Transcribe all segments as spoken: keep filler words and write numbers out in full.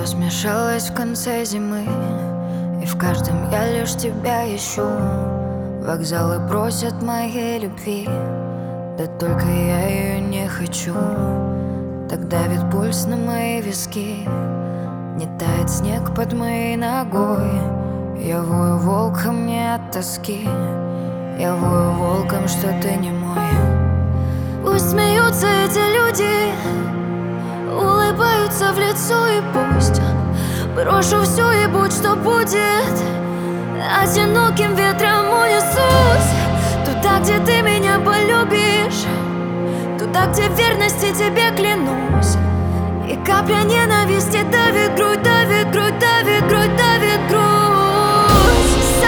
Все смешалось в конце зимы, и в каждом я лишь тебя ищу. Вокзалы просят моей любви, да только я ее не хочу. Так давит пульс на мои виски, не тает снег под моей ногой. Я вою волком не от тоски, я вою волком, что ты не мой. Пусть смеются эти люди, улыбаются в лицо, и пусть брошу все и будь что будет. Одиноким ветром унесусь туда, где ты меня полюбишь, туда, где в верности тебе клянусь. И капля ненависти давит грудь, давит грудь, давит грудь, давит грудь.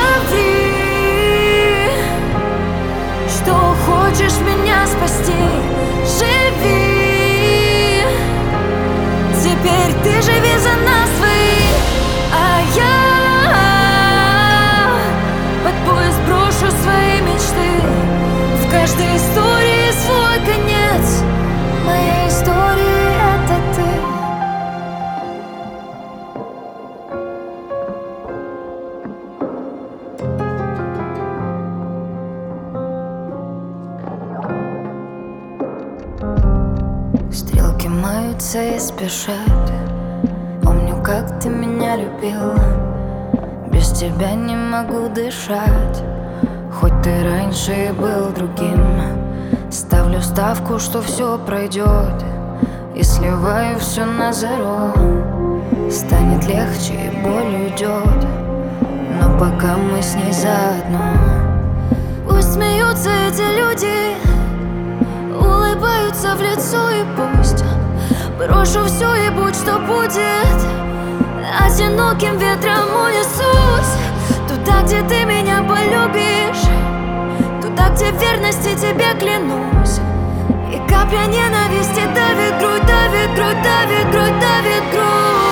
Соври, что хочешь меня спасти. Живи, теперь ты живи за нас двоих, а я под поезд брошу свои мечты. В каждой истории свой конец, моя история — это ты. Стрелки маются и спешат. Помню, как ты меня любил, без тебя не могу дышать. Хоть ты раньше и был другим, ставлю ставку, что все пройдет, и сливаю все на зеро. Станет легче и боль уйдет, но пока мы с ней заодно. Пусть смеются эти люди, улыбаются в лицо, и пусть брошу все и будь что будет. Одиноким ветром унесусь туда, где ты меня полюбишь, туда, где в верности тебе клянусь. И капля ненависти давит грудь, давит грудь, давит грудь, давит грудь.